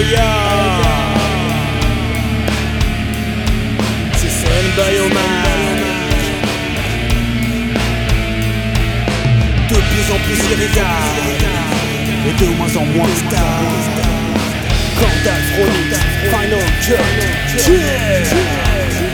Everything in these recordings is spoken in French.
C'est Bioman. De plus en plus irritable et de moins en moins stable. Quand Aphrodite, Final Cut, yeah.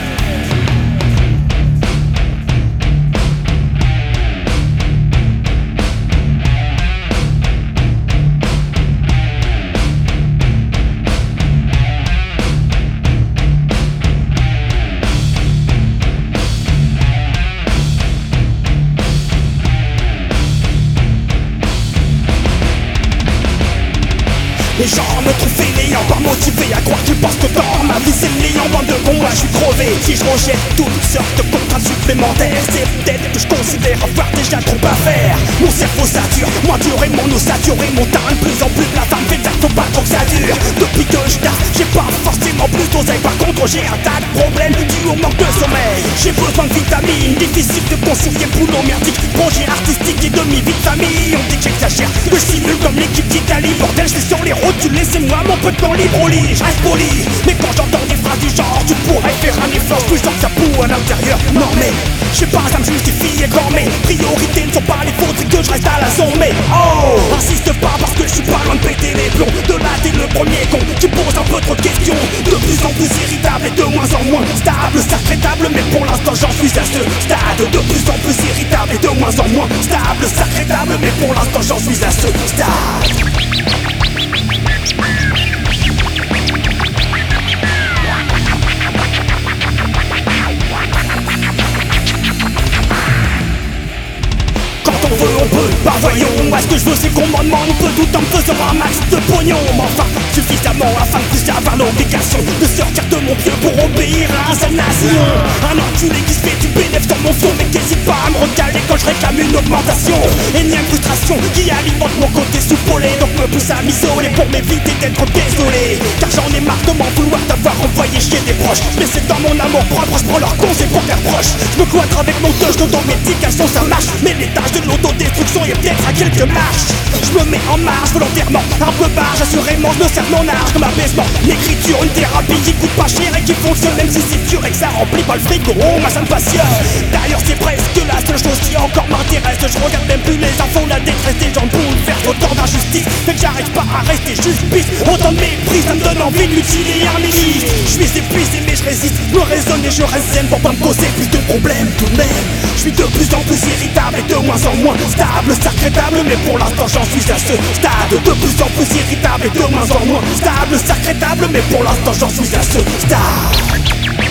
Les gens me trouvent fainéant, pas motivé à croire qu'ils pensent que dans ma vie c'est le néant. Bande de cons, je suis crevé. Si je rejette toutes sortes de contraintes supplémentaires, c'est peut-être que je considère avoir déjà trop à faire. Mon cerveau sature, moins dur et mon eau saturée. Mon teint de plus en plus de la femme fait faire, faut pas trop que ça dure. Depuis que je date, j'ai pas forcément plus d'oseille. Par contre j'ai un tas de problèmes dus au manque de sommeil. J'ai besoin de vitamines, difficile de concilier boulot merdique, projet artistique et demi-vie de famille. On dit que j'exagère, que je simule comme l'équipe d'Italie. Bordel, je suis sur les routes. Tu laissez-moi mon peu de temps libre au lit, je reste poli. Mais quand j'entends des phrases du genre, tu pourrais faire un effort, plus genre ça boue à l'intérieur. Non mais, je sais pas, ça me justifie quand mes priorités ne sont pas les fautes, c'est que je reste à la zone. Mais oh, insiste pas parce que je suis pas loin de péter les plombs. De là t'es le premier con qui pose un peu trop de questions. De plus en plus irritable et de moins en moins stable. Sacré table, mais pour l'instant j'en suis à ce stade. De plus en plus irritable et de moins en moins stable. Sacré table, mais pour l'instant j'en suis à ce stade. On peut, bah voyons, moi ce que je veux c'est qu'on m'en demande peu tout en me faisant un max de pognon. Mais enfin, suffisamment afin de plus avoir l'obligation de sortir de mon pied pour obéir à sa nation. Un enculé qui se fait du bénéfice dans mon fond mais qui hésite pas à me recaler quand je réclame une augmentation. Énième frustration qui alimente mon côté soupolé, donc me pousse à m'isoler pour m'éviter d'être désolé. Car j'en ai marre de m'en vouloir d'avoir envoyé chier des proches. Mais c'est dans mon amour propre, je prends leurs conseils pour faire proche. Je me cloître avec mon touch, d'automédication ça marche. Mais les tâches de l'autodestruction et peut-être à quelques marches. Je me mets en marche volontairement, un peu barge, assurément je me sers mon âge comme apaisement. L'écriture, une thérapie qui coûte pas cher et qui fonctionne même si c'est dur et que ça remplit pas le frigo. Oh moi ça me passionne. D'ailleurs c'est presque la seule chose qui encore m'intéresse. Je regarde même plus les infos, la détresse des gens bouleversent. Autant d'injustice fait que j'arrive pas à rester juste piste. Autant de mépris, ça me donne envie de mutiler un ministre. Je suis épuisé mais je résiste, je me raisonne et je reste zen pour pas me causer plus de problèmes tout de même. Je suis de plus en plus irritable et de moins en moins stable, sacré table, mais pour l'instant j'en suis à ce stade. De plus en plus irritable et de moins en moins stable, sacré table, mais pour l'instant j'en suis à ce stade.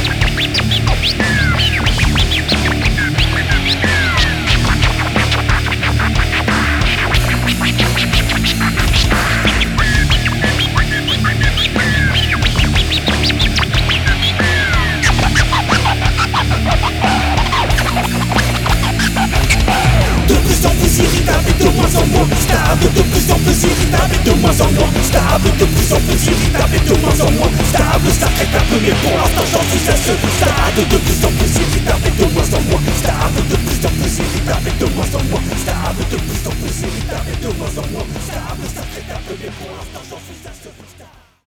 De plus en plus irritable et de moins en moins stable. De plus en plus irritable et de moins en moins stable. Sacré table, mais pour l'instant j'en suis à ce stade. De plus en plus irritable et de moins en moins stable. De plus en plus irritable et de moins en moins stable. De plus en plus irritable et de moins en moins stable. Sacré table, mais pour l'instant j'en suis à ce stade.